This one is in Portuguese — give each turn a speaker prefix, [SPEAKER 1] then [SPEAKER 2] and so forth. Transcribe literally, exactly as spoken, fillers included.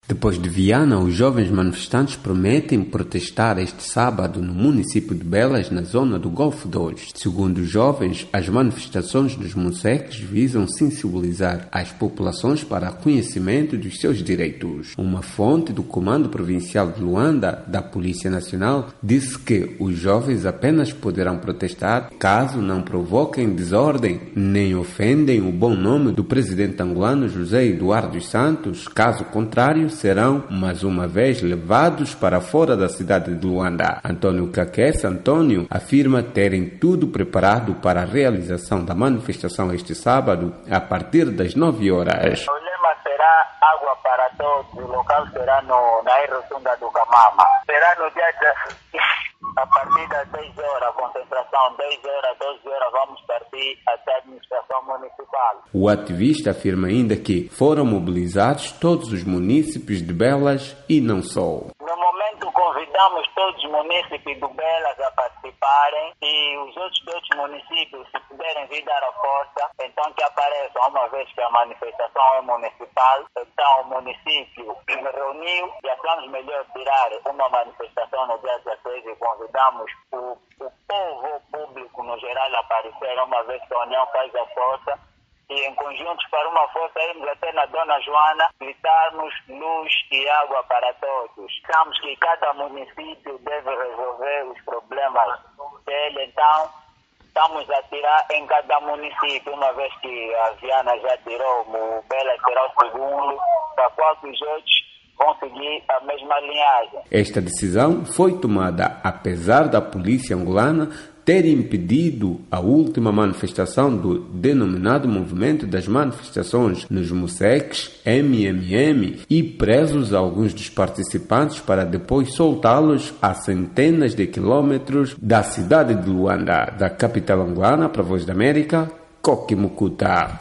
[SPEAKER 1] Depois de Viana, os jovens manifestantes prometem protestar este sábado no município de Belas, na zona do Golfo dois. Segundo os jovens, as manifestações dos moceques visam sensibilizar as populações para conhecimento dos seus direitos. Uma fonte do Comando Provincial de Luanda, da Polícia Nacional, disse que os jovens apenas poderão protestar caso não provoquem desordem nem ofendem o bom nome do presidente angolano José Eduardo dos Santos. Caso contrário, serão, mais uma vez, levados para fora da cidade de Luanda. Antônio Caquessa Antônio afirma terem tudo preparado para a realização da manifestação este sábado, a partir das nove horas.
[SPEAKER 2] O lema será água para todos, o local será no, na Irrotunda do Camama. Será no dia de... A partir das dez horas, a concentração, dez horas, doze horas, vamos partir até a administração municipal.
[SPEAKER 1] O ativista afirma ainda que foram mobilizados todos os munícipes de Belas e não só.
[SPEAKER 2] No momento, convidamos todos os munícipes do Belas a participarem e os outros dois municípios, se puderem vir dar a força, então que apareçam, uma vez que a manifestação é municipal. Então o município se reuniu e achamos melhor tirar uma manifestação no dia dezesseis e convidamos o, o povo público no geral a aparecer, uma vez que a União faz a força. E em conjuntos para uma força irmos até na Dona Joana, gritarmos luz e água para todos. Achamos que cada município deve resolver os problemas dele, então estamos a tirar em cada município, uma vez que a Viana já tirou, o Bela será o segundo, para qual os outros vão seguir a mesma linhagem.
[SPEAKER 1] Esta decisão foi tomada apesar da polícia angolana ter impedido a última manifestação do denominado Movimento das Manifestações nos Moceques, M M M, e presos alguns dos participantes para depois soltá-los a centenas de quilômetros da cidade de Luanda, da capital angolana. Para a Voz da América, Coque Mucuta.